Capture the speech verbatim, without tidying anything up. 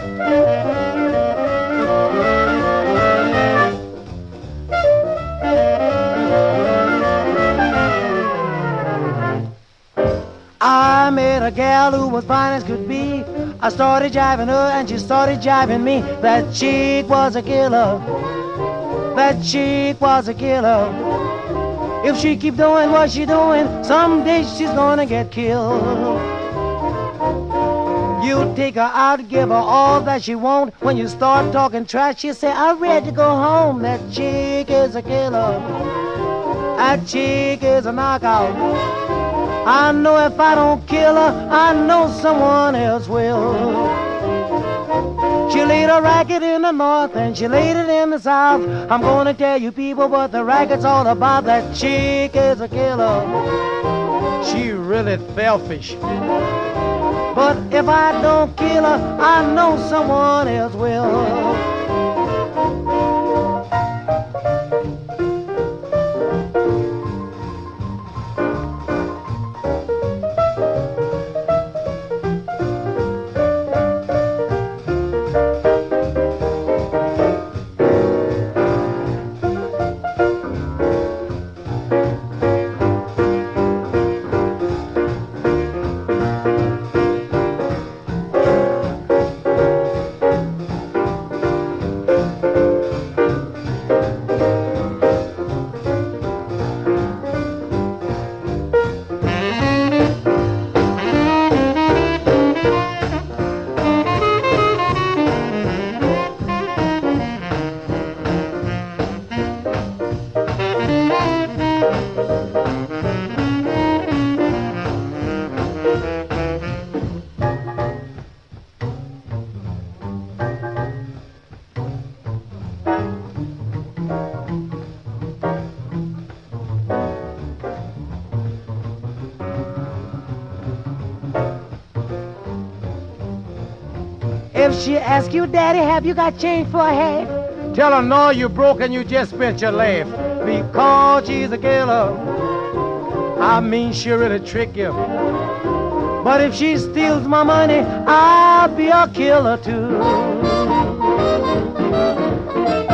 I met a gal who was fine as could be. I started jiving her and she started jiving me. That chick was a killer. That chick was a killer. If she keep doing what she doing, someday she's gonna get killed. You take her out, give her all that she want. When you start talking trash, she say, I'm ready to go home. That chick is a killer. That chick is a knockout. I know if I don't kill her, I know someone else will. She laid a racket in the north and she laid it in the south. I'm gonna tell you people what the racket's all about. That chick is a killer. She really selfish. But if I don't kill her, I know someone else will. If she asks you, Daddy, have you got change for a hat? Tell her, no, you broke and you just spent your laugh. Because she's a killer. I mean, she really trick you. But if she steals my money, I'll be a killer too.